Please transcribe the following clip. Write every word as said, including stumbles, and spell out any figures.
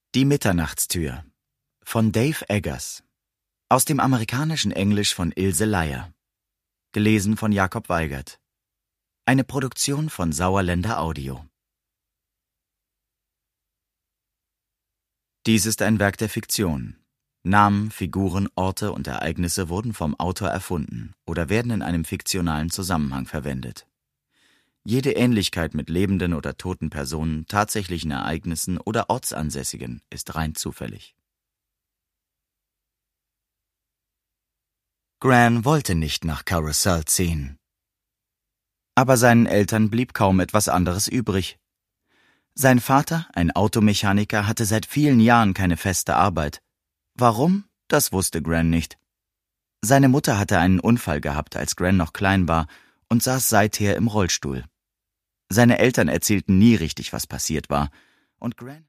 Die Mitternachtstür von Dave Eggers. Aus dem amerikanischen Englisch von Ilse Leier. Gelesen von Jakob Weigert. Eine Produktion von Sauerländer Audio. Dies ist ein Werk der Fiktion. Namen, Figuren, Orte und Ereignisse wurden vom Autor erfunden oder werden in einem fiktionalen Zusammenhang verwendet. Jede Ähnlichkeit mit lebenden oder toten Personen, tatsächlichen Ereignissen oder Ortsansässigen ist rein zufällig. Gran wollte nicht nach Carousel ziehen. Aber seinen Eltern blieb kaum etwas anderes übrig. Sein Vater, ein Automechaniker, hatte seit vielen Jahren keine feste Arbeit. Warum? Das wusste Gran nicht. Seine Mutter hatte einen Unfall gehabt, als Gran noch klein war, und saß seither im Rollstuhl. Seine Eltern erzählten nie richtig, was passiert war, und Gran